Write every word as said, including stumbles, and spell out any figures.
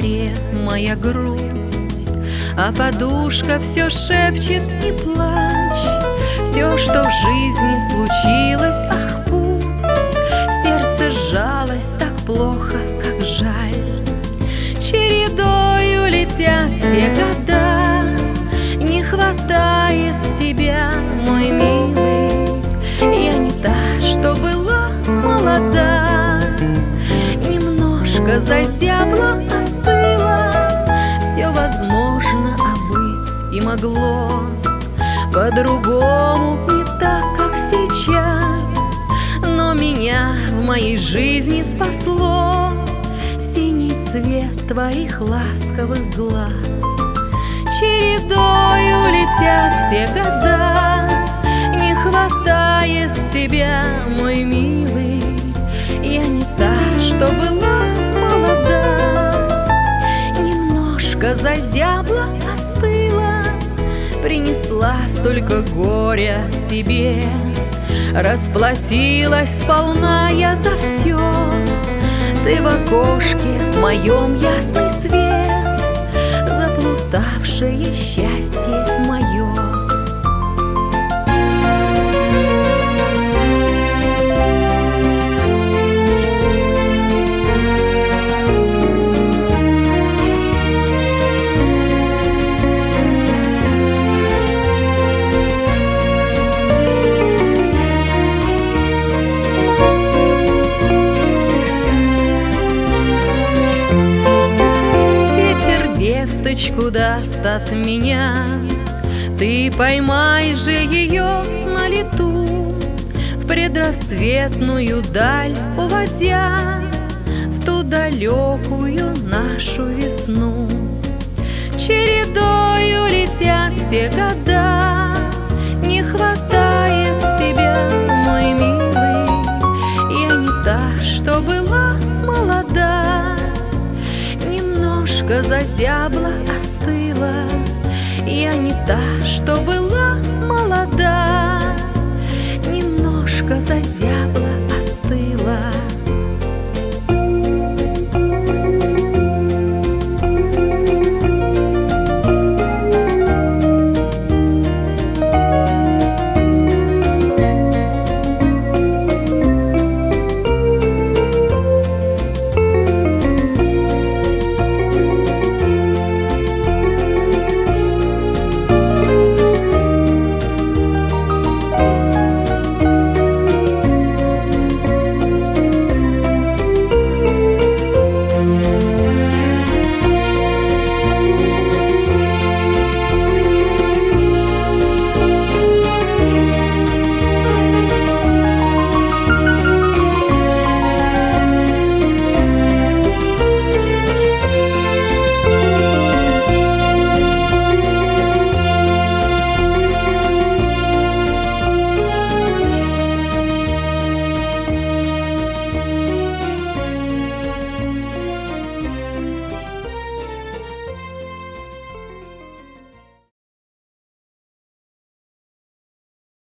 столе моя грусть, а подушка все шепчет: не плачь. Все, что в жизни случилось, ах, пусть. Сердце сжалось так плохо, как жаль. Чередою летят все года, не хватает тебя, мой милый. Я не та, что была молода, немножко зазябла, остыла. Все возможно, а быть и могло по-другому, не так, как сейчас. Но меня в моей жизни спасло синий цвет твоих ласковых глаз. Чередою летят все года, не хватает тебя, мой милый. Я не та, что была молода, немножко зазябла, остыла. Принесла столько горя тебе, расплатилась сполна я за все. Ты в окошке моем ясный свет, заплутавшее счастье мое. Весточку даст от меня, ты поймай же ее на лету, в предрассветную даль уводя, в ту далекую нашу весну. Чередою летят все года, не хватает тебя, мой милый. Я не та, что была молода, немножко зазябла, остыла. Я не та, что была молода, немножко зазябла.